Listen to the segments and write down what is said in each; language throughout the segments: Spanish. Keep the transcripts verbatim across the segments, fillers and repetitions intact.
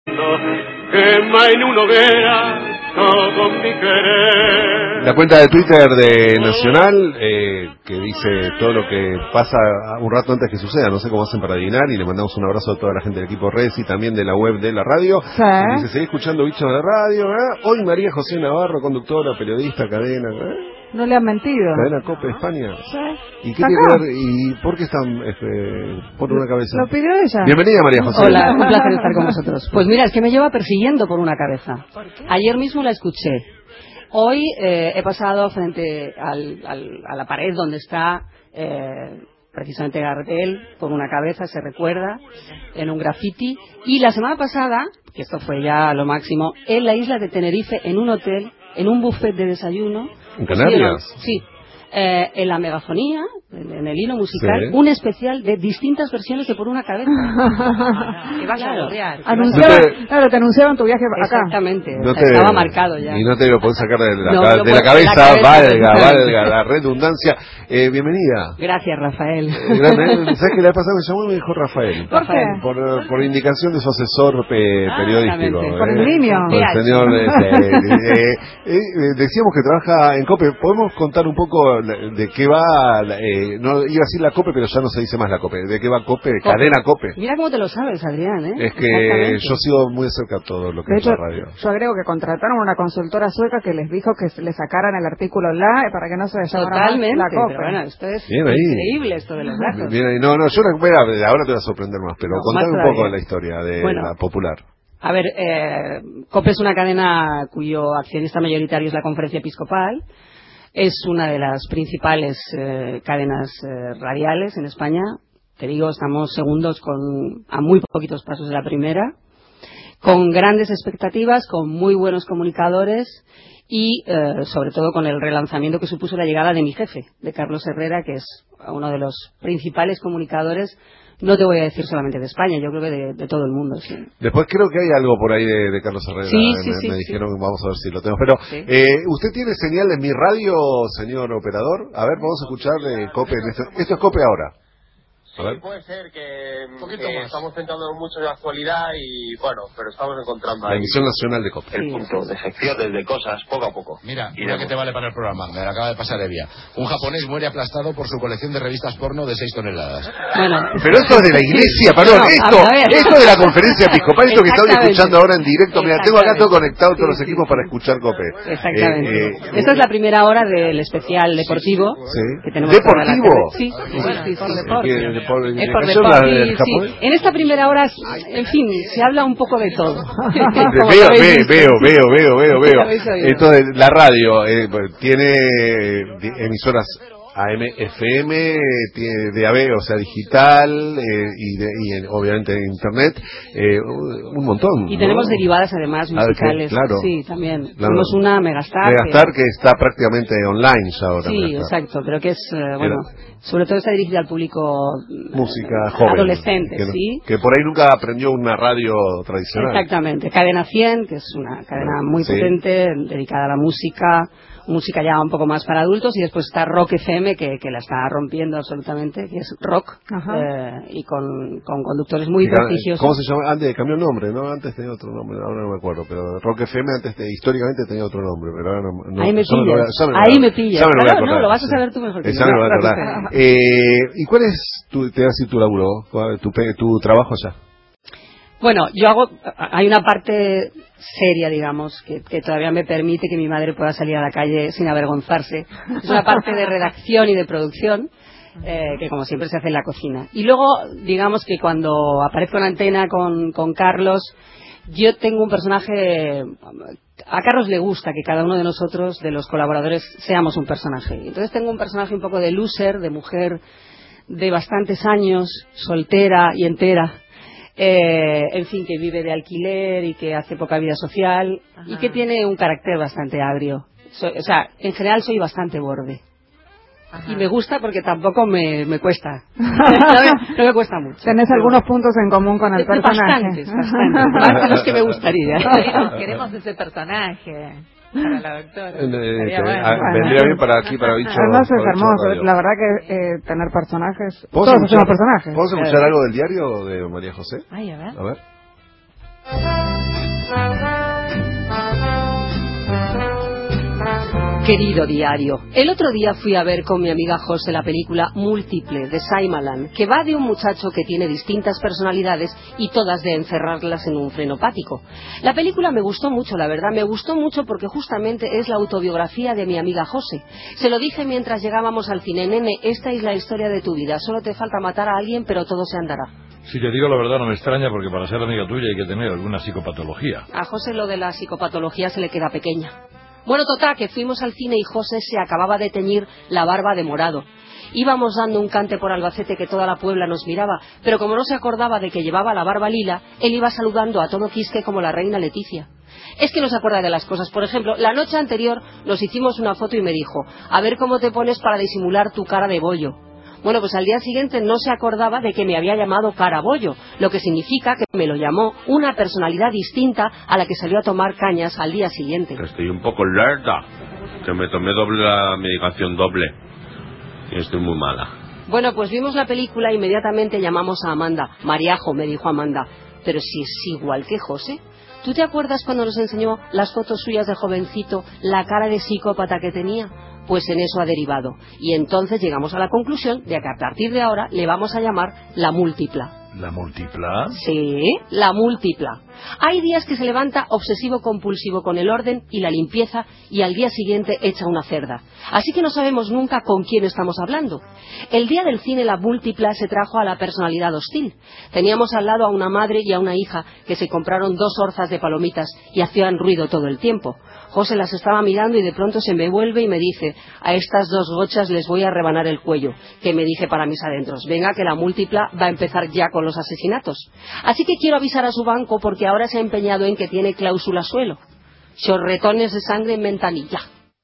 Quema en una hoguera todo mi querer. La cuenta de Twitter de Nacional, eh, que dice todo lo que pasa un rato antes que suceda. No sé cómo hacen para adivinar, y le mandamos un abrazo a toda la gente del equipo Redes y también de la web de la radio. Sí. Y dice, seguí escuchando Bichos de la Radio. ¿eh? Hoy María José Navarro, conductora, periodista, cadena. ¿eh? No le han mentido. Cadena Cope España. Sí. ¿Y qué Acá. tiene que ver? ¿Y por qué están este, por una cabeza? Lo pidió ella. Bienvenida, María José. Hola, un placer estar con vosotros. Pues mira, es que me lleva persiguiendo por una cabeza. Ayer mismo la escuché. Hoy eh, he pasado frente al, al, a la pared donde está eh, precisamente Gardel, por una cabeza, se recuerda, en un graffiti. Y la semana pasada, que esto fue ya lo máximo, en la isla de Tenerife, en un hotel, en un buffet de desayuno. ¿En Canarias? Sí. Eh, en la megafonía, en, en el hilo musical, sí. Un especial de distintas versiones de Por una cabeza. Que vas a lograr. Anunciaban, no te... Claro, te anunciaban tu viaje acá. Exactamente, No o sea, te... estaba marcado ya. Y no te lo podés sacar de la, No, ca... lo de la puedo- cabeza, de la cabeza, valga, exactamente. valga la redundancia. Eh, bienvenida. Gracias, Rafael. Eh, grande. ¿Sabes que la vez pasada me llamó y me dijo Rafael? ¿Por qué? Por, por indicación de su asesor pe- Ah, periodístico. exactamente. Por el niño. Por el señor, este, eh, eh, eh, decíamos que trabaja en COPE. ¿Podemos contar un poco de qué va? Eh, no iba a decir la COPE, pero ya no se dice más la COPE. ¿De qué va COPE? Cope. Cadena COPE. Mira cómo te lo sabes, Adrián, ¿eh? Es que Exactamente. yo sigo muy de cerca todo lo que De es hecho, la radio. yo agrego que contrataron a una consultora sueca que les dijo que le sacaran el artículo la para que no se llamara más Totalmente, la COPE. pero bueno, esto es Bien ahí. increíble, esto de los datos. Bien ahí. No, no, yo la, mira, ahora te voy a sorprender más, pero No, contame más un poco todavía. de la historia de Bueno. la popular. A ver, eh, COPE es una cadena cuyo accionista mayoritario es la Conferencia Episcopal. Es una de las principales eh, cadenas eh, radiales en España. Te digo, estamos segundos con a muy poquitos pasos de la primera, con grandes expectativas, con muy buenos comunicadores y eh, sobre todo con el relanzamiento que supuso la llegada de mi jefe, de Carlos Herrera, que es uno de los principales comunicadores. No te voy a decir solamente de España, yo creo que de, de todo el mundo, sí. Después creo que hay algo por ahí de, de Carlos Herrera. Sí, sí, me, sí, me sí. dijeron, vamos a ver si lo tenemos. Pero, Sí. eh, ¿usted tiene señal en mi radio, señor operador? A ver, vamos a escuchar de COPE. En esto, esto es COPE ahora. A ver. Sí, puede ser que, que estamos centrándonos mucho en la actualidad y bueno, pero estamos encontrando La ahí emisión nacional de COPE. el Sí. punto de secciones de cosas poco a poco. Mira, Y una de- que te vale para el programa, me la acaba de pasar Evia. Un japonés muere aplastado por su colección de revistas porno de seis toneladas. Bueno, Pero esto es de la iglesia, perdón, No, a- esto, a ver. esto de la conferencia episcopal, esto que están Exactamente. escuchando ahora en directo. Mira, tengo acá todo conectado todos los Sí, sí, equipos sí. para escuchar COPE. exactamente. Eh, eh, Esta es la primera hora del especial deportivo Sí. que tenemos toda la ¿Deportivo? tarde. Sí, sí, Bueno, sí, por sí. deporte. que- de- por- Es de- por ¿eso deporte, la del sí. japonés? En esta primera hora, en fin, se habla un poco de todo. Como Veo, habéis ve- visto. veo, veo, veo, veo, veo. Habéis oído. Entonces, la radio eh, tiene eh, di- emisoras A M, F M, tiene D A B, o sea, digital, eh, y, de- y en- obviamente en Internet, eh, un montón. Y ¿no? tenemos derivadas además Ah, musicales. que- claro. Sí, también. Claro. Tenemos una Megastar. Megastar, que está prácticamente online ya ahora. Sí, Megastar. exacto, pero que es, eh, bueno, sobre todo está dirigida al público mm, Música joven. adolescente, que, sí. que por ahí nunca aprendió una radio tradicional. Exactamente. Cadena cien, que es una cadena muy Sí. potente, dedicada a la música, música ya un poco más para adultos, y después está Rock F M, que, que la está rompiendo absolutamente, que es rock, Ajá. eh, y con, con conductores muy Que ca- prestigiosos. ¿Cómo se llama? Antes cambió el nombre, ¿no? Antes tenía otro nombre, ahora no me acuerdo, pero Rock F M antes te- históricamente tenía otro nombre, pero ahora no. no Ahí me ya lo voy a- pillas, ya lo voy a- ahí me pillas. ya me lo voy a Claro, no, acordar. lo vas a saber tú mejor que Eh, yo. ya me lo voy a Rock acordar. F M. Eh, ¿Y cuál es tu, te voy a decir tu laburo, cuál- tu, pe- tu trabajo allá? Bueno, yo hago, hay una parte seria, digamos, que, que todavía me permite que mi madre pueda salir a la calle sin avergonzarse. Es una parte de redacción y de producción, eh, que como siempre se hace en la cocina. Y luego, digamos que cuando aparezco en antena con, con Carlos, yo tengo un personaje. A Carlos le gusta que cada uno de nosotros, de los colaboradores, seamos un personaje. Entonces tengo un personaje un poco de loser, de mujer de bastantes años, soltera y entera. Eh, en fin, que vive de alquiler y que hace poca vida social. Ajá. Y que tiene un carácter bastante agrio. So, o sea, en general soy bastante borde. Ajá. Y me gusta porque tampoco me, me cuesta. no, me, no me cuesta mucho. ¿Tenés algunos puntos en común con el personaje? Bastantes, bastantes. Más de los que me gustaría. Queremos, queremos ese personaje para la doctora. Eh, Sería eh, bueno. ah, vendría bien para aquí, para Bicho. Además es para Bicho hermoso, Radio. la verdad que eh, tener personajes, ¿Podemos todos escuchar- hacemos personajes. ¿Podemos escuchar algo del diario de María José? Ay, a ver. A ver. Querido diario, el otro día fui a ver con mi amiga José la película Múltiple de Shyamalan, que va de un muchacho que tiene distintas personalidades y todas de encerrarlas en un frenopático. La película me gustó mucho, la verdad, me gustó mucho porque justamente es la autobiografía de mi amiga José. Se lo dije mientras llegábamos al cine: nene, esta es la historia de tu vida, solo te falta matar a alguien, pero todo se andará. Si te digo la verdad, no me extraña, porque para ser amiga tuya hay que tener alguna psicopatología. A José lo de la psicopatología se le queda pequeña. Bueno, total, que fuimos al cine y José se acababa de teñir la barba de morado. Íbamos dando un cante por Albacete que toda la Puebla nos miraba, pero como no se acordaba de que llevaba la barba lila, él iba saludando a todo quisque como la reina Leticia. Es que no se acuerda de las cosas. Por ejemplo, la noche anterior nos hicimos una foto y me dijo: a ver cómo te pones para disimular tu cara de bollo. Bueno, pues al día siguiente no se acordaba de que me había llamado Carabollo, lo que significa que me lo llamó una personalidad distinta a la que salió a tomar cañas al día siguiente. Estoy un poco lerda, que me tomé doble la medicación doble y estoy muy mala. Bueno, pues vimos la película e inmediatamente llamamos a Amanda. Mariajo, me dijo Amanda, pero si es igual que José. ¿Tú te acuerdas cuando nos enseñó las fotos suyas de jovencito, la cara de psicópata que tenía? Pues en eso ha derivado. Y entonces llegamos a la conclusión de que a partir de ahora le vamos a llamar la múltipla. ¿La múltipla? Sí, la múltipla. Hay días que se levanta obsesivo-compulsivo con el orden y la limpieza y al día siguiente echa una cerda. Así que no sabemos nunca con quién estamos hablando. El día del cine la múltipla se trajo a la personalidad hostil. Teníamos al lado a una madre y a una hija que se compraron dos orzas de palomitas y hacían ruido todo el tiempo. José las estaba mirando y de pronto se me vuelve y me dice: a estas dos gochas les voy a rebanar el cuello. Que me dije para mis adentros: venga, que la múltipla va a empezar ya con los asesinatos. Así que quiero avisar a su banco porque ahora se ha empeñado en que tiene cláusula suelo. Chorretones de sangre en ventanilla.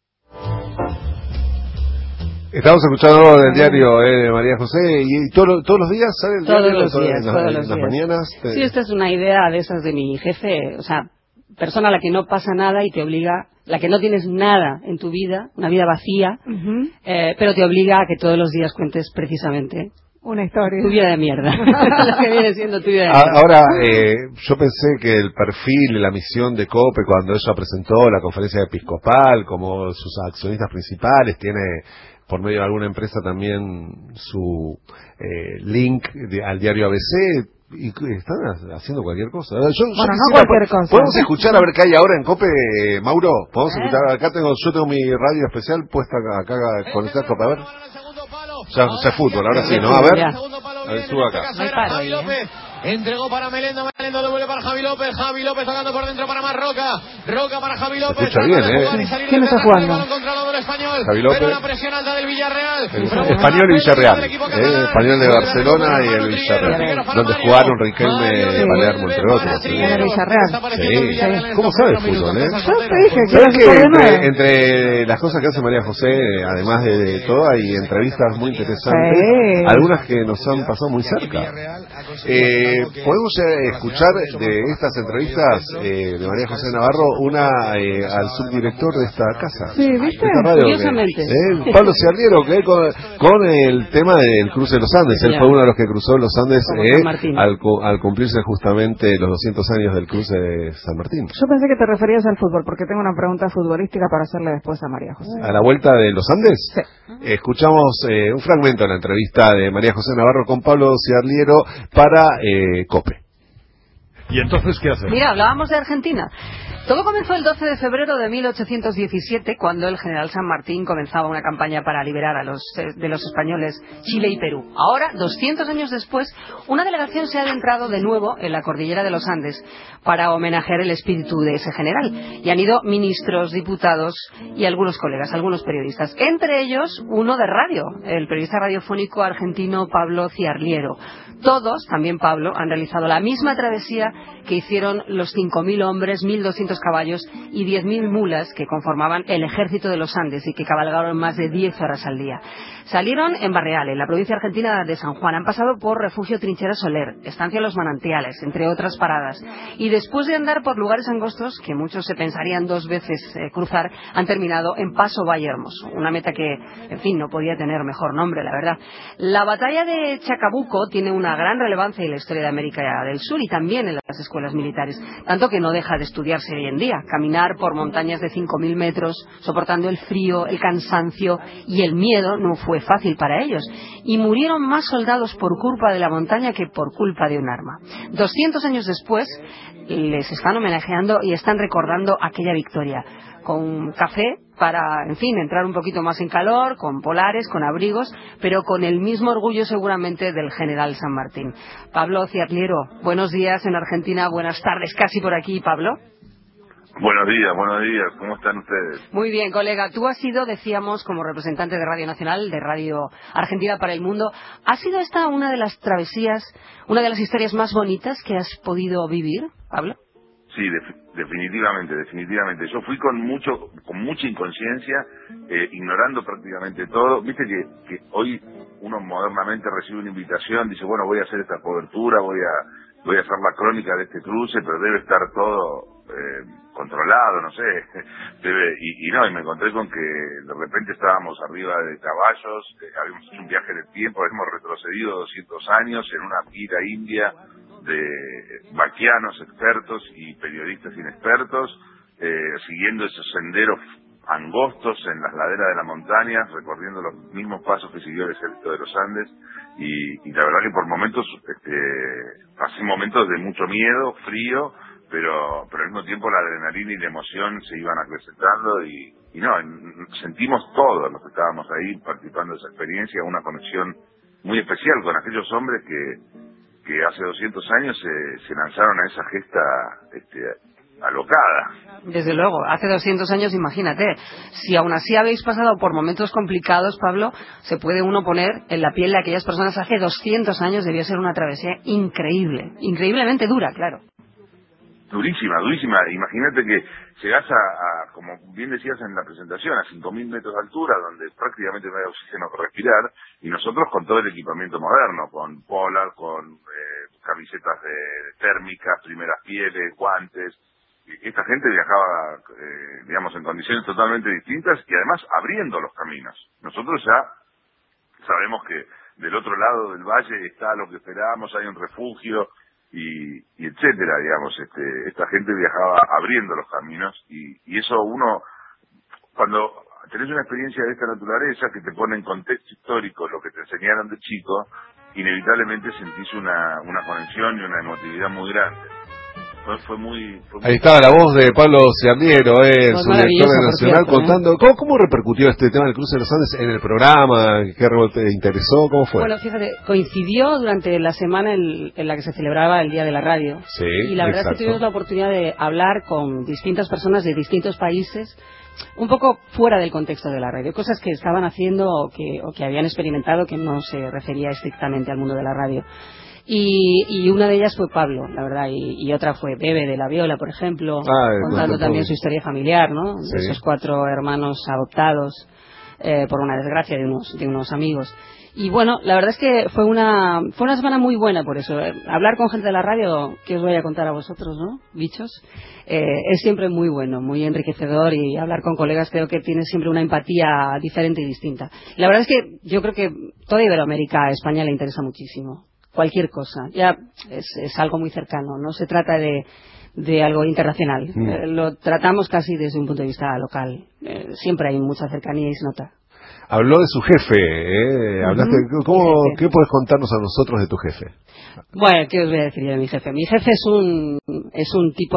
Estamos escuchando del diario eh, de María José, y, y todo, todos los días sale el todos diario, los todo, días, en, todos en los las días. mañanas. Te... Sí, esta es una idea de esas de mi jefe, o sea, persona a la que no pasa nada y te obliga, la que no tienes nada en tu vida, una vida vacía, uh-huh. eh, pero te obliga a que todos los días cuentes precisamente una historia. Tu vida de mierda. Lo que viene siendo tu vida de mierda. Ahora, eh, yo pensé que el perfil y la misión de COPE, cuando ella presentó la conferencia episcopal como sus accionistas principales, tiene por medio de alguna empresa también su eh, link de, al diario A B C, y están haciendo cualquier cosa. Yo, yo bueno, no cualquier cosa. ¿Podemos escuchar a ver qué hay ahora en COPE, Mauro? ¿Podemos ¿Eh? escuchar? Acá tengo, yo tengo mi radio especial puesta acá, acá con esta COPE, a ver. Ya, ya es fútbol, ahora sí, ¿no? A ver, a ver, suba acá. Javi López entregó para Melendo, Melendo devuelve para Javi López, Javi López tocando por dentro para Marroca, Roca para Javi López. Escucha bien, ¿eh? ¿Quién está jugando? Javi López. Pero la presión alta del Villarreal. Español y Villarreal. Eh, Español de Barcelona y el Villarreal. Donde jugaron Riquelme, Palermo, entre otros. Sí, en el Villarreal. Sí. ¿Cómo sabe el fútbol, eh? Yo te dije que, ¿Sabes que entre, entre las cosas que hace María José, además de, de todo, hay entrevistas muy interesantes, sí. Algunas que nos han pasado muy cerca. Eh, podemos escuchar de estas entrevistas eh, de María José Navarro una eh, al subdirector de esta casa. Sí, ¿viste? Curiosamente. Eh, Pablo Ciarliero, que con, con el tema del cruce de los Andes. Él fue uno de los que cruzó los Andes eh, al, al cumplirse justamente los doscientos años del cruce de San Martín. Yo pensé que te referías al fútbol, porque tengo una pregunta futbolística para hacerle después a María José. ¿A la vuelta de los Andes? Sí. Escuchamos eh, un fragmento de la entrevista de María José Navarro con Pablo Ciarliero para eh, COPE. ¿Y entonces qué hacemos? Mira, hablábamos de Argentina. Todo comenzó el doce de febrero de mil ochocientos diecisiete, cuando el general San Martín comenzaba una campaña para liberar a los, de los españoles Chile y Perú. Ahora, doscientos años después, una delegación se ha adentrado de nuevo en la cordillera de los Andes para homenajear el espíritu de ese general. Y han ido ministros, diputados y algunos colegas, algunos periodistas. Entre ellos, uno de radio, el periodista radiofónico argentino Pablo Ciarliero. Todos, también Pablo, han realizado la misma travesía que hicieron los cinco mil hombres, mil doscientos caballos y diez mil mulas que conformaban el ejército de los Andes y que cabalgaron más de diez horas al día. Salieron en Barreal, en la provincia argentina de San Juan. Han pasado por Refugio Trinchera Soler, Estancia Los Manantiales, entre otras paradas. Y después de andar por lugares angostos, que muchos se pensarían dos veces eh, cruzar, han terminado en Paso Valle Hermoso. Una meta que, en fin, no podía tener mejor nombre, la verdad. La batalla de Chacabuco tiene una gran relevancia en la historia de América del Sur y también en la las escuelas militares, tanto que no deja de estudiarse hoy en día. Caminar por montañas de cinco mil metros, soportando el frío, el cansancio y el miedo, no fue fácil para ellos. Y murieron más soldados por culpa de la montaña que por culpa de un arma. doscientos años después, les están homenajeando y están recordando aquella victoria. Con café para, en fin, entrar un poquito más en calor, con polares, con abrigos, pero con el mismo orgullo seguramente del general San Martín. Pablo Ciarliero, buenos días en Argentina, buenas tardes casi por aquí, Pablo. Buenos días, buenos días, ¿cómo están ustedes? Muy bien, colega, tú has sido, decíamos, como representante de Radio Nacional, de Radio Argentina para el Mundo, ¿ha sido esta una de las travesías, una de las historias más bonitas que has podido vivir, Pablo? Sí, de, definitivamente, definitivamente. Yo fui con mucho, con mucha inconsciencia, eh, ignorando prácticamente todo. Viste que, que hoy uno modernamente recibe una invitación, dice, bueno, voy a hacer esta cobertura, voy a, voy a hacer la crónica de este cruce, pero debe estar todo eh, controlado, no sé. Debe, y, y no, y me encontré con que de repente estábamos arriba de caballos, eh, habíamos hecho un viaje en el tiempo, habíamos retrocedido doscientos años en una gira india de vaquianos expertos y periodistas inexpertos, eh, siguiendo esos senderos angostos en las laderas de la montaña, recorriendo los mismos pasos que siguió el ejército de los Andes, y, y la verdad que por momentos este, pasé momentos de mucho miedo, frío, pero pero al mismo tiempo la adrenalina y la emoción se iban acrecentando y, y no, sentimos todos los que estábamos ahí participando de esa experiencia una conexión muy especial con aquellos hombres que que hace doscientos años se, se lanzaron a esa gesta este, alocada. Desde luego, hace doscientos años, imagínate, si aún así habéis pasado por momentos complicados, Pablo, se puede uno poner en la piel de aquellas personas. Hace doscientos años debió ser una travesía increíble, increíblemente dura, claro. Durísima, durísima. Imagínate que llegás a, a, como bien decías en la presentación, a cinco mil metros de altura, donde prácticamente no hay oxígeno para respirar, y nosotros con todo el equipamiento moderno, con polar, con eh, camisetas de, de térmicas, primeras pieles, guantes. Esta gente viajaba, eh, digamos, en condiciones totalmente distintas y además abriendo los caminos. Nosotros ya sabemos que del otro lado del valle está lo que esperábamos, hay un refugio, y, y etcétera, digamos, este, esta gente viajaba abriendo los caminos y, y eso uno, cuando tenés una experiencia de esta naturaleza que te pone en contexto histórico lo que te enseñaron de chico, inevitablemente sentís una, una conexión y una emotividad muy grande. Fue, fue muy, fue muy... Ahí estaba la voz de Pablo Ciarliero, eh, su director de Nacional, cierto, contando, ¿eh? ¿cómo, ¿cómo repercutió este tema del cruce de los Andes en el programa? ¿Qué te interesó? ¿Cómo fue? Bueno, fíjate, coincidió durante la semana en, en la que se celebraba el Día de la Radio. Sí, y la verdad exacto. es que tuvimos la oportunidad de hablar con distintas personas de distintos países, un poco fuera del contexto de la radio, cosas que estaban haciendo o que, o que habían experimentado que no se refería estrictamente al mundo de la radio. Y, y una de ellas fue Pablo, la verdad, y, y otra fue Bebe de La Viola, por ejemplo, ah, contando también su historia familiar, ¿no? Sí. De esos cuatro hermanos adoptados eh, por una desgracia de unos, de unos amigos. Y bueno, la verdad es que fue una fue una semana muy buena por eso. Eh, hablar con gente de la radio, que os voy a contar a vosotros, ¿no? Bichos, eh, es siempre muy bueno, muy enriquecedor, y hablar con colegas creo que tiene siempre una empatía diferente y distinta. Y la verdad es que yo creo que toda Iberoamérica a España le interesa muchísimo. Cualquier cosa, ya es, es algo muy cercano, no se trata de, de algo internacional, mm. eh, lo tratamos casi desde un punto de vista local, eh, siempre hay mucha cercanía y se nota. Habló de su jefe, ¿eh? Hablaste, uh-huh. ¿cómo, ¿Qué puedes contarnos a nosotros de tu jefe? Bueno, ¿qué os voy a decir yo de mi jefe? Mi jefe es un, es un tipo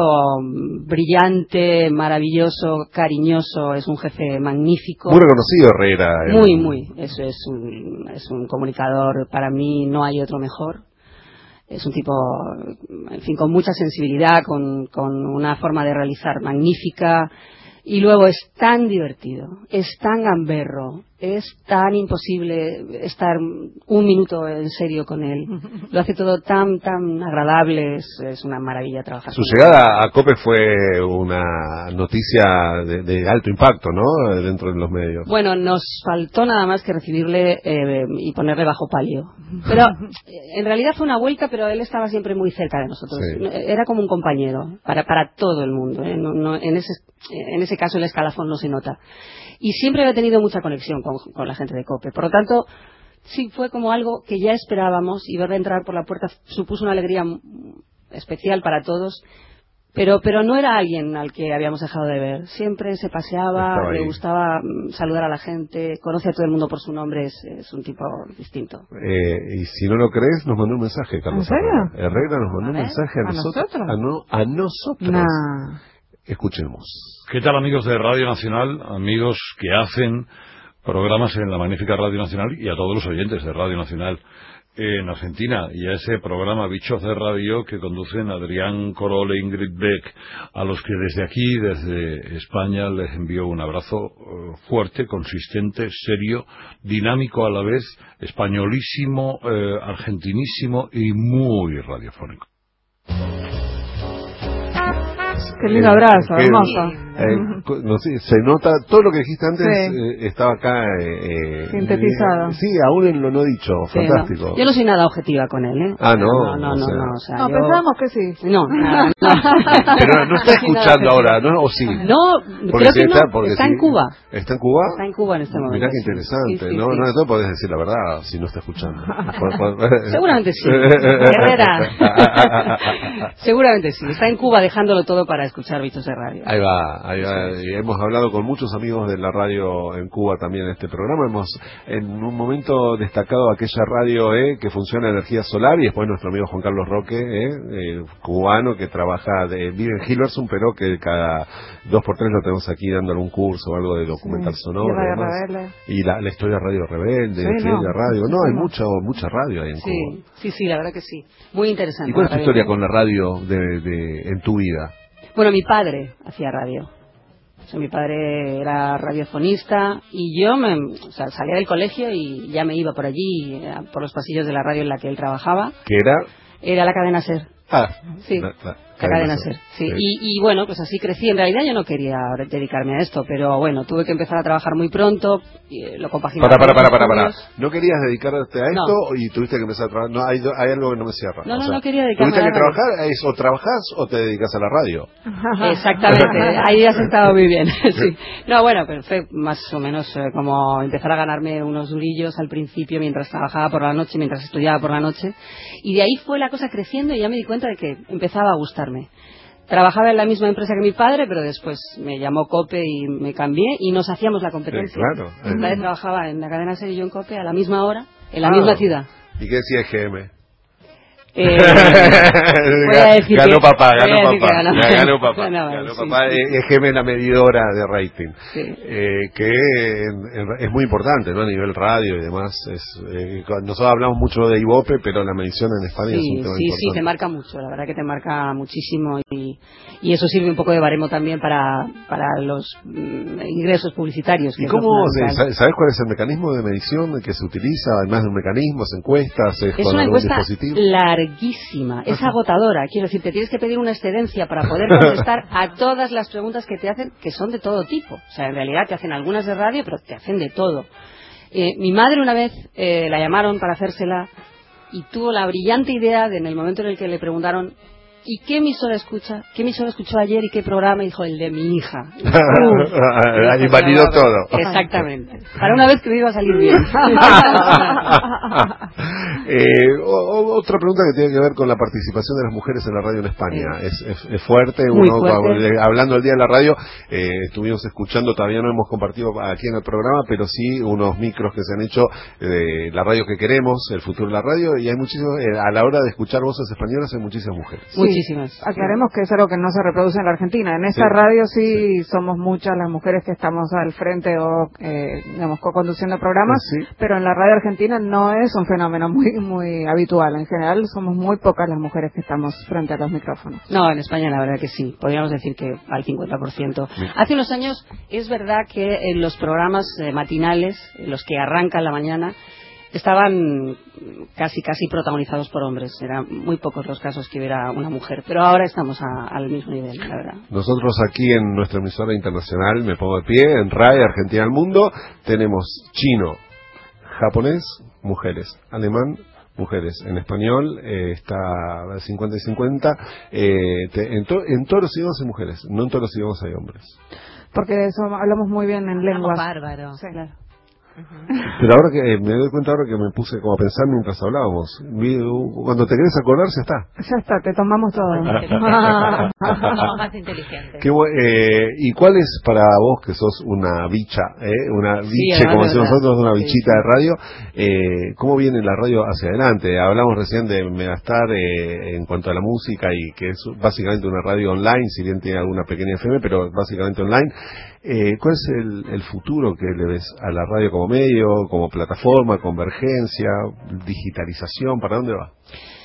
brillante, maravilloso, cariñoso, es un jefe magnífico. Muy reconocido, Herrera. El... Muy, muy. Eso es un, es un comunicador, para mí no hay otro mejor. Es un tipo, en fin, con mucha sensibilidad, con, con una forma de realizar magnífica. Y luego es tan divertido, es tan gamberro, es tan imposible estar un minuto en serio con él. Lo hace todo tan, tan agradable, es, es una maravilla trabajar Su con llegada él. A COPE fue una noticia de, de alto impacto, ¿no? Dentro de los medios. Bueno, nos faltó nada más que recibirle eh, y ponerle bajo palio. Pero en realidad fue una vuelta, pero él estaba siempre muy cerca de nosotros. Sí. Era como un compañero para, para todo el mundo, ¿eh? No, no, en ese, en ese caso el escalafón no se nota. Y siempre había tenido mucha conexión con, con la gente de COPE. Por lo tanto, sí fue como algo que ya esperábamos, y verle entrar por la puerta supuso una alegría especial para todos. Pero pero no era alguien al que habíamos dejado de ver. Siempre se paseaba, le gustaba saludar a la gente, conoce a todo el mundo por su nombre, es, es un tipo distinto. Eh, y si no lo crees, nos mandó un mensaje, Carlos. ¿En serio? Herrera, Herrera nos mandó A un ver, mensaje a, ¿a nosotros. nosotros? A, no, a nosotros. Nah. Escuchemos. ¿Qué tal, amigos de Radio Nacional? Amigos que hacen programas en la magnífica Radio Nacional, y a todos los oyentes de Radio Nacional en Argentina, y a ese programa Bichos de Radio que conducen Adrián Corol e Ingrid Beck, a los que desde aquí, desde España, les envío un abrazo uh, fuerte, consistente, serio, dinámico a la vez, españolísimo, eh, argentinísimo y muy radiofónico. Qué lindo abrazo, eh, hermoso. Eh, no sé, se nota, todo lo que dijiste antes Sí. eh, estaba acá eh, Sintetizado. eh, sí, aún en lo no dicho, Sí, fantástico. no. Yo no soy nada objetiva con él, ¿eh? Ah, no, No, no, o no, sea. no, o sea, No, yo- pensábamos que sí. No, nada, no. Pero no está escuchando ahora, ¿no? ¿O sí? No, Porque creo si que está, no, porque está si- en Cuba. ¿Está en Cuba? Está en Cuba en este momento. Mirá qué sí. interesante, Sí, sí, ¿no? sí. No, no podés decir la verdad si no está escuchando. Por- por- Seguramente sí. Herrera. Seguramente sí. Está en Cuba dejándolo todo para escuchar Bichos de Radio. Ahí va, ahí va. Y hemos hablado con muchos amigos de la radio en Cuba también en este programa. Hemos en un momento destacado aquella radio eh, que funciona en energía solar, y después nuestro amigo Juan Carlos Roque, eh, eh, cubano, que trabaja, de, vive en Hilversum, pero que cada dos por tres lo tenemos aquí dando algún curso o algo de documental Sí. sonoro. Y Radio y demás. Rebelde. Y la, la historia de Radio Rebelde, Sí, la historia no. de radio. No, hay Sí, no. mucha, mucha radio ahí en Cuba. Sí, sí, sí, la verdad que sí. Muy interesante. ¿Y cuál es tu la historia radio. con la radio de, de, en tu vida? Bueno, mi padre hacía radio. O sea, mi padre era radiofonista y yo me, o sea, salía del colegio y ya me iba por allí, eh, por los pasillos de la radio en la que él trabajaba. ¿Qué era? Era la cadena SER. Ah, Sí. la, la- La cadena SER, sí. Y, y bueno, pues así crecí. En realidad yo no quería dedicarme a esto, pero bueno, tuve que empezar a trabajar muy pronto, y eh, lo compaginaba. Para, para, con para, los para, para. estudios. ¿No querías dedicarte a esto No. y tuviste que empezar a trabajar? No, hay, hay algo que no me cierra. No, O no, sea, no quería dedicarme ¿tuviste a que la radio. trabajar? Es, o trabajás o te dedicas a la radio. Exactamente, ahí has estado muy bien. Sí. No, bueno, pero fue más o menos eh, como empezar a ganarme unos durillos al principio mientras trabajaba por la noche, mientras estudiaba por la noche. Y de ahí fue la cosa creciendo y ya me di cuenta de que empezaba a gustarme. Trabajaba en la misma empresa que mi padre, pero después me llamó COPE y me cambié y nos hacíamos la competencia. Sí, claro. Mi padre trabajaba en la cadena SER y yo en COPE a la misma hora, en la Ah. misma ciudad. ¿Y qué decía G M? Eh, voy a decir ganó que- papá, voy a ganó decir que papá, ganó. Ya ganó papá, Ganaba, ganó sí, papá. sí. Eh, G M es la medidora de rating, Sí. eh, que en- en- es muy importante, ¿no? A nivel radio y demás. Es, eh, nosotros hablamos mucho de IVOPE, pero la medición en España es Sí, un tema sí, sí, importante. te marca mucho, la verdad que te marca muchísimo y, y eso sirve un poco de baremo también para, para los mm, ingresos publicitarios. que ¿Y es lo cómo, fundamental. sabes cuál es el mecanismo de medición que se utiliza? Además de un mecanismo, ¿es encuestas? ¿Es, Es con una algún encuesta dispositivo? larguísima, es agotadora. Quiero decir, te tienes que pedir una excedencia para poder contestar a todas las preguntas que te hacen, que son de todo tipo. O sea, en realidad te hacen algunas de radio, pero te hacen de todo. Eh, mi madre una vez eh, la llamaron para hacérsela y tuvo la brillante idea de, en el momento en el que le preguntaron ¿y qué emisora escucha? ¿Qué emisora escuchó ayer y qué programa? Y dijo, el de mi hija. Uh, invalidó todo. Exactamente. Para una vez que me iba a salir bien. eh, o, o, otra pregunta que tiene que ver con la participación de las mujeres en la radio en España. Sí. Es, es, es fuerte. Muy Uno, fuerte. eh, hablando del Día de la Radio, eh, estuvimos escuchando, todavía no hemos compartido aquí en el programa, pero sí unos micros que se han hecho de la radio que queremos, el futuro de la radio, y hay muchísimos, eh, a la hora de escuchar voces españolas hay muchísimas mujeres. Sí, Muchísimas. aclaremos que es algo que no se reproduce en la Argentina. En esta Sí. radio sí, somos muchas las mujeres que estamos al frente o, eh, digamos, co-conduciendo programas, Sí. pero en la radio argentina no es un fenómeno muy muy habitual. En general somos muy pocas las mujeres que estamos frente a los micrófonos. No, en España la verdad que sí. Podríamos decir que al cincuenta por ciento. Hace unos años es verdad que en los programas eh, matinales, en los que arrancan la mañana, estaban casi casi protagonizados por hombres. Eran muy pocos los casos que hubiera una mujer. Pero ahora estamos a- al mismo nivel, la verdad. Nosotros aquí en nuestra emisora internacional, me pongo de pie, en R A E, Argentina al Mundo, tenemos chino, japonés, mujeres, alemán, mujeres. En español eh, está cincuenta y cincuenta. Eh, te- en, to- en todos los idiomas hay mujeres, no en todos los idiomas hay hombres. Porque eso hablamos muy bien en Hablamos lenguas. bárbaro. Sí. Claro. Pero ahora que eh, me doy cuenta ahora que me puse como a pensar mientras hablábamos, vi, uh, cuando te querés acordar ya está. Ya está, te tomamos todo. Somos más inteligentes. Qué bu- eh, ¿Y cuál es para vos, que sos una bicha, eh, una Sí, biche, además como de decimos verdad. nosotros, una Sí, bichita sí. de radio, eh, cómo viene la radio hacia adelante? Hablamos recién de Megastar eh, en cuanto a la música, y que es básicamente una radio online, si bien tiene alguna pequeña F M, pero básicamente online. Eh, ¿Cuál es el, el futuro que le ves a la radio como medio, como plataforma, convergencia, digitalización? ¿Para dónde va?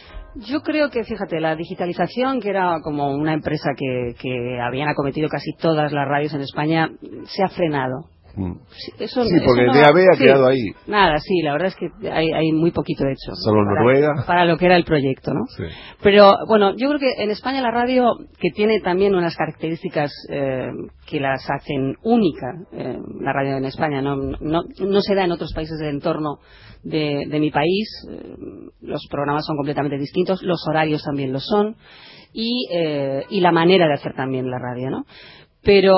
Yo creo que, fíjate, la digitalización, que era como una empresa que, que habían acometido casi todas las radios en España, se ha frenado. Mm. Sí, eso, Sí, eso porque no D A B ha sí, quedado ahí. Nada, sí, la verdad es que hay, hay muy poquito hecho. Solo para, Noruega. Para lo que era el proyecto, ¿no? Sí. Pero, bueno, yo creo que en España la radio, que tiene también unas características eh, que las hacen única, eh, la radio en España, no, no, no se da en otros países del entorno de, de mi país. Eh, los programas son completamente distintos, los horarios también lo son, y, eh, y la manera de hacer también la radio, ¿no? Pero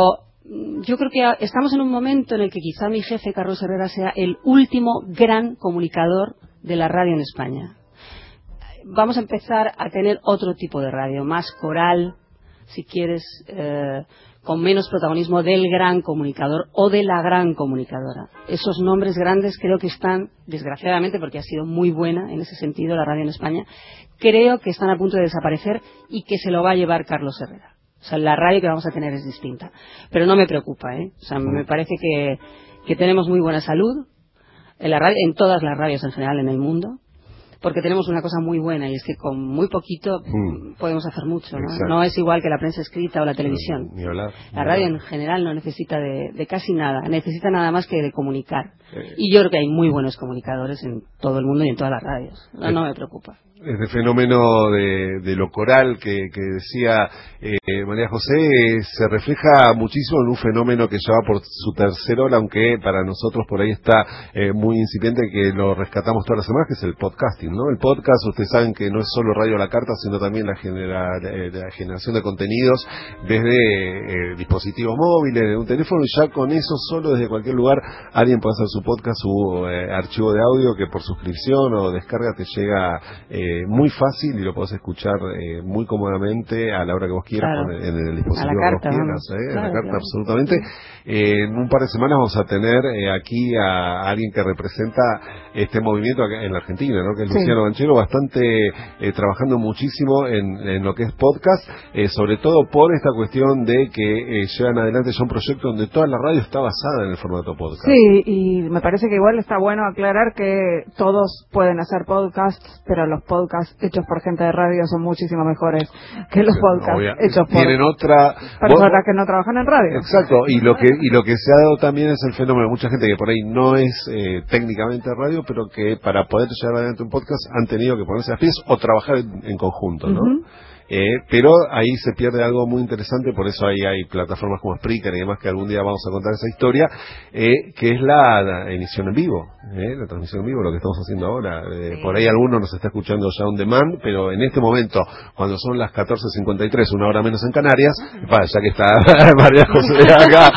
yo creo que estamos en un momento en el que quizá mi jefe, Carlos Herrera, sea el último gran comunicador de la radio en España. Vamos a empezar a tener otro tipo de radio, más coral, si quieres, eh, con menos protagonismo del gran comunicador o de la gran comunicadora. Esos nombres grandes creo que están, desgraciadamente, porque ha sido muy buena en ese sentido la radio en España, creo que están a punto de desaparecer y que se lo va a llevar Carlos Herrera. O sea, la radio que vamos a tener es distinta. Pero no me preocupa, ¿eh? O sea, me parece que, que tenemos muy buena salud en la radio, en todas las radios en general en el mundo, porque tenemos una cosa muy buena, y es que con muy poquito Mm. podemos hacer mucho, ¿no? Exacto. No es igual que la prensa escrita o la televisión. Ni hablar. La ni radio hablar. en general no necesita de, de casi nada, necesita nada más que de comunicar. Eh. Y yo creo que hay muy buenos comunicadores en todo el mundo y en todas las radios. No, Eh. no me preocupa. Este fenómeno de, de lo coral que, que decía eh, María José eh, se refleja muchísimo en un fenómeno que ya va por su tercer hora, aunque para nosotros por ahí está eh, muy incipiente, que lo rescatamos todas las semanas, que es el podcasting, ¿no? El podcast, ustedes saben que no es solo radio a la carta, sino también la, genera, eh, la generación de contenidos desde eh, dispositivos móviles, de un teléfono, y ya con eso solo desde cualquier lugar alguien puede hacer su podcast, su eh, archivo de audio que por suscripción o descarga te llega eh, muy fácil, y lo podés escuchar eh, muy cómodamente a la hora que vos quieras, Claro. con el- en el dispositivo A la carta, que vos quieras, vamos. ¿eh? a Claro, la carta, claro. absolutamente. Eh, en un par de semanas vamos a tener eh, aquí a alguien que representa este movimiento acá en la Argentina, ¿no? Que es Sí. Luciano Banchero, bastante eh, trabajando muchísimo en, en lo que es podcast, eh, sobre todo por esta cuestión de que eh, llevan adelante ya un proyecto donde toda la radio está basada en el formato podcast. Sí, y me parece que igual está bueno aclarar que todos pueden hacer podcasts, pero los podcasts hechos por gente de radio son muchísimo mejores que los podcasts Obvia- hechos por tienen otra personas vos- que no trabajan en radio. Exacto, y lo que y lo que se ha dado también es el fenómeno de mucha gente que por ahí no es eh, técnicamente radio, pero que para poder llevar adelante un podcast han tenido que ponerse a pies o trabajar en, en conjunto, ¿no? Ujú. Eh, pero ahí se pierde algo muy interesante, por eso ahí hay plataformas como Spreaker y demás, que algún día vamos a contar esa historia, eh, que es la, la emisión en vivo, eh, la transmisión en vivo, lo que estamos haciendo ahora. Eh, Sí. Por ahí alguno nos está escuchando ya on demand, pero en este momento, cuando son las catorce cincuenta y tres, una hora menos en Canarias, pa, ya que está María José acá,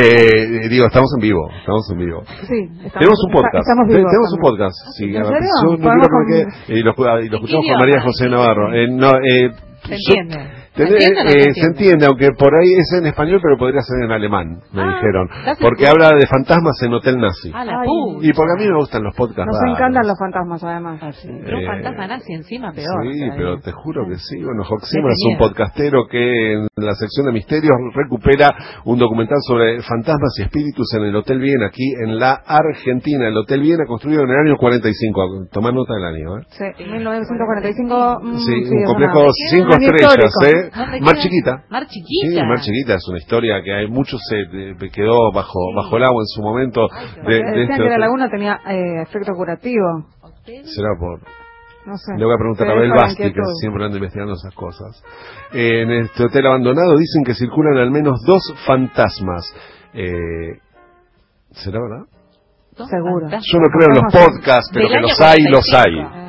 eh, digo, estamos en vivo, estamos en vivo. Sí, estamos, Tenemos un podcast. Estamos Te- vivos tenemos un también. podcast. Sí, ¿En a ver, serio? yo no Podemos quiero que me con- quede- y lo, y lo escuchamos con idioma? María José Navarro. Eh, no, eh, ¿Se yo- entiende? Tener- ¿Se entiende o no eh, se se entiende? entiende, aunque por ahí es en español, pero podría ser en alemán, me Ah, dijeron. ¿estás Porque seguro? habla de fantasmas en Hotel Nazi. A la Ay. puta. Y porque a mí me gustan los podcasts. Nos raros. encantan los fantasmas, además. Pero un Eh, fantasma nazi encima, peor. Sí, todavía. pero te juro que sí. Bueno, Joxima Qué es un miedo. podcastero que en la sección de misterios recupera un documental sobre fantasmas y espíritus en el Hotel Viena, aquí en la Argentina. El Hotel Viena, construido en el año cuarenta y cinco. Tomá nota del año, ¿eh? Sí, mil novecientos cuarenta y cinco. mm, Sí, sí, un es complejo una- cinco un año estrellas, histórico. ¿eh? ¿Dónde Mar queda? Chiquita. Mar Sí, Chiquita. Mar Chiquita es una historia que hay mucho se eh, quedó bajo bajo el agua en su momento. De, de Decían este que la hotel. laguna tenía eh, efecto curativo. Será por... No sé. Le voy a preguntar a Te Abel dejo la Basti, que inquietud. siempre anda investigando esas cosas. Eh, en este hotel abandonado dicen que circulan al menos dos fantasmas. Eh, ¿Será verdad? Dos Seguro. fantasmas. Yo no creo en los podcasts, pero Del que año los hay, los cuarenta y hay. cinco.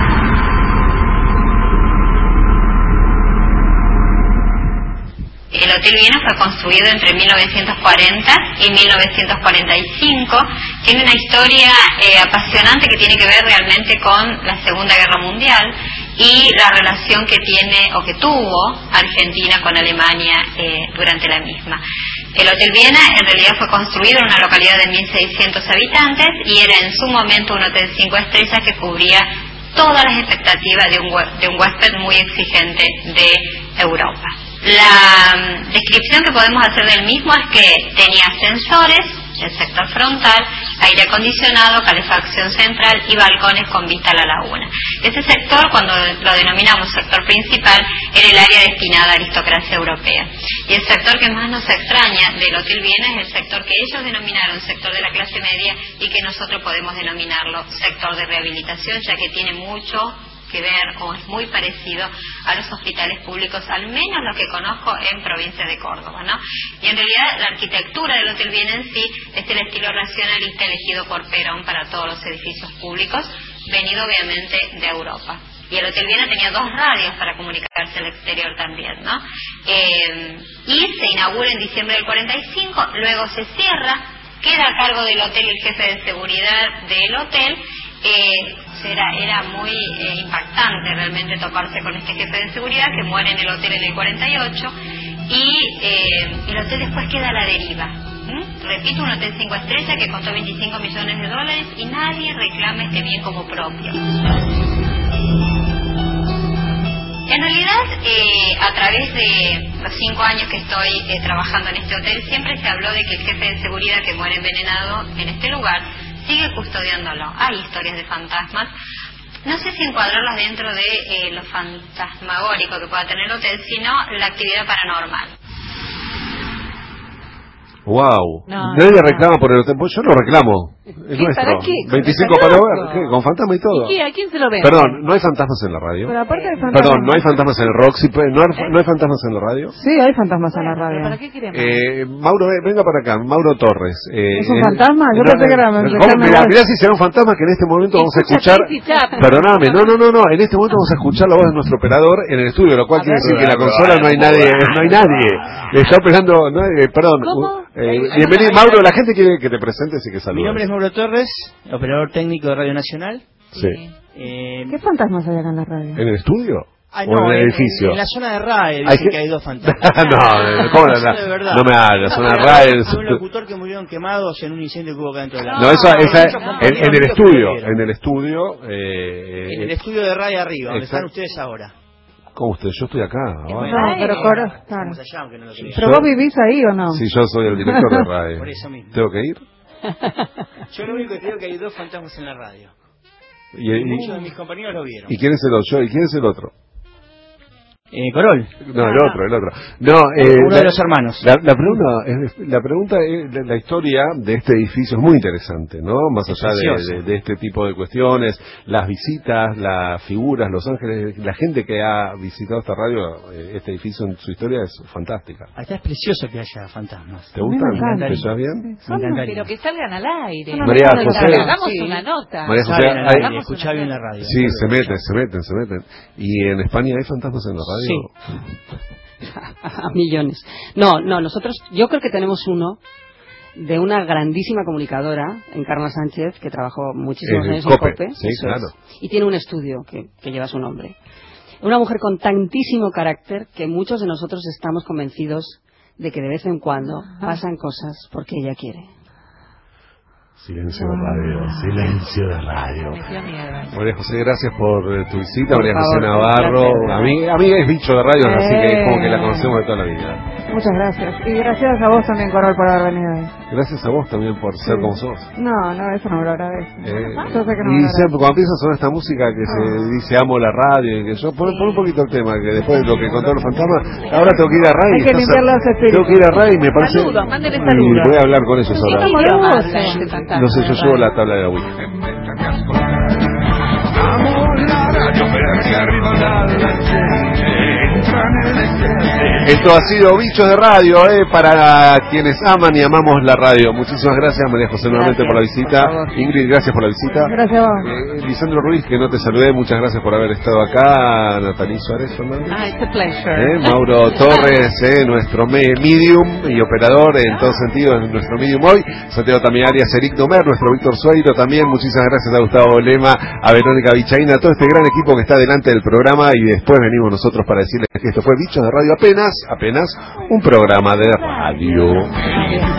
El el Hotel Viena fue construido entre mil novecientos cuarenta y mil novecientos cuarenta y cinco. Tiene una historia eh, apasionante que tiene que ver realmente con la Segunda Guerra Mundial y la relación que tiene o que tuvo Argentina con Alemania eh, durante la misma. El Hotel Viena en realidad fue construido en una localidad de mil seiscientos habitantes y era en su momento un hotel cinco estrellas que cubría todas las expectativas de un, de un huésped muy exigente de Europa. La um, descripción que podemos hacer del mismo es que tenía ascensores, el sector frontal, aire acondicionado, calefacción central y balcones con vista a la laguna. Ese sector, cuando lo denominamos sector principal, era el área destinada a la aristocracia europea. Y el sector que más nos extraña del Hotel Viena es el sector que ellos denominaron sector de la clase media y que nosotros podemos denominarlo sector de rehabilitación, ya que tiene mucho que ver o es muy parecido a los hospitales públicos, al menos lo que conozco en provincia de Córdoba, ¿no? Y en realidad la arquitectura del Hotel Viena en sí es el estilo racionalista elegido por Perón para todos los edificios públicos, venido obviamente de Europa. Y el Hotel Viena tenía dos radios para comunicarse al exterior también, ¿no? Eh, y se inaugura en diciembre del cuarenta y cinco, luego se cierra, queda a cargo del hotel el jefe de seguridad del hotel. Eh, era, era muy eh, impactante realmente toparse con este jefe de seguridad que muere en el hotel en el cuarenta y ocho y eh, el hotel después queda a la deriva. ¿Mm? Repito, un hotel cinco estrellas que costó veinticinco millones de dólares y nadie reclama este bien como propio. En realidad, eh, a través de los cinco años que estoy eh, trabajando en este hotel, siempre se habló de que el jefe de seguridad que muere envenenado en este lugar sigue custodiándolo. Hay historias de fantasmas. No sé si encuadrarlas dentro de eh, lo fantasmagórico que pueda tener el hotel, sino la actividad paranormal. Wow. No, Nadie no, reclama por el hotel. Pues yo no reclamo. Es ¿Qué, nuestro. para qué? veinticinco para ver. ¿Qué? Con fantasma y todo. ¿Y qué? ¿A quién se lo ven? Perdón, ¿no hay fantasmas en la radio? Pero aparte hay fantasmas. Perdón, ¿no hay fantasmas en el Roxy? ¿No hay, ¿no hay fantasmas en la radio? Sí, hay fantasmas en la radio. ¿Para qué queremos? Eh, Mauro, ve- venga para acá. Mauro Torres. Eh, ¿Es un eh, fantasma? Yo no, pensé que era... ¿cómo? era Mirá, una- mirá si será un fantasma que en este momento vamos a escuchar. Perdóname, no, no, no, no. En este momento vamos a escuchar la voz de nuestro operador en el estudio, lo cual quiere decir que en la consola no hay nadie, no hay nadie. Le está operando, no, eh, perdón. Eh, bienvenido, Mauro. La gente quiere que te presentes y que saludes. Mi nombre es Mauro Torres, operador técnico de Radio Nacional. Sí. Eh, ¿Qué fantasmas hay acá en la radio? ¿En el estudio? ah, ¿O no, en el en, edificio? en- en la zona de R A E Hay dicen que- que hay dos fantasmas. no, no, ¿cómo la- Eso de verdad. no me hagas, zona de No, R A E hay es- un locutor que murieron quemados en un incendio que hubo acá dentro de la No, esa, esa, Muchos en, compañeros en el míos estudio, murieron. en el estudio, eh, En el estudio de R A E arriba, donde están Exacto. ustedes ahora. ¿Cómo usted? Yo estoy acá, abajo. No, pero coro, claro. Estamos allá, aunque no lo crean. ¿Pero vos vivís ahí o no? Sí, yo soy el director de R A E. Por eso mismo. ¿Tengo que ir? Yo lo único que te digo es que hay dos fantasmas en la radio. ¿Y, y- Muchos de mis compañeros lo vieron. ¿y quién es el otro? ¿Y quién es el otro? Eh, Corol. No, el otro, el otro. No, eh, Uno de los hermanos. La, la pregunta, es, la pregunta es, la, la historia de este edificio es muy interesante, ¿no? Más allá de, precioso. de- de este tipo de cuestiones, las visitas, las figuras, Los Ángeles, la gente que ha visitado esta radio, eh, este edificio en su historia es fantástica. Acá es precioso que haya fantasmas. ¿Te gustan? Me encantaría. ¿Te llevas bien? Me encantaría. Pero que salgan al aire. María José. Hagamos Sí. una nota. María José, Saben al hay- aire, escuchá bien la radio. Sí, se meten, se meten, se meten. ¿Y en España hay fantasmas en la radio? A millones. No, no, nosotros, yo creo que tenemos uno de una grandísima comunicadora, Encarna Sánchez, que trabajó muchísimos En años COPE, en COPE. sí, eso claro. es, y tiene un estudio que, que lleva su nombre. Una mujer con tantísimo carácter que muchos de nosotros estamos convencidos de que de vez en cuando pasan cosas porque ella quiere. Silencio de radio, silencio de radio. Metió miedo. María José, gracias por eh, tu visita. Por María José favor, Navarro, gracias. a mí, a mí es bicho de radio, así que es como que la Eh. conocemos de toda la vida. Muchas gracias. Y gracias a vos también, Corol, por haber venido hoy. Gracias a vos también por ser como sos. No, no, eso no me lo agradezco. Eh, Yo sé que no me y lo siempre, agradezco. cuando empieza a sonar esta música que se dice amo la radio y que yo, pon, pon un poquito el tema, que después de lo que contó los fantasmas, ahora tengo que ir a radio. Hay que estás a- limpiar los espíritus. Tengo que ir a radio y me parece. Saludos, mándenle y saludos. voy a hablar con ellos ahora. ¿Qué idioma habla este fantasma No sé, yo de llevo radio? la tabla de la Wii. Amo la radio perché arriva dalla gente, entra nelle stelle Esto ha sido Bichos de Radio, eh, para quienes aman y amamos la radio. Muchísimas gracias, María José, nuevamente por la visita. Por Ingrid, gracias por la visita. Gracias a vos. Eh, Lisandro Ruiz, que no te saludé, muchas gracias por haber estado acá. Natalie Suárez Fernández. Ah, it's a pleasure. Eh, Mauro Torres, eh, nuestro me medium y operador en todo sentido, en nuestro medium hoy. Santiago también Arias, Eric Domer, nuestro Víctor Sueiro también. Muchísimas gracias a Gustavo Lema, a Verónica Vichaína, a todo este gran equipo que está delante del programa, y después venimos nosotros para decirles que esto fue Bichos de Radio, apenas, apenas un programa de radio.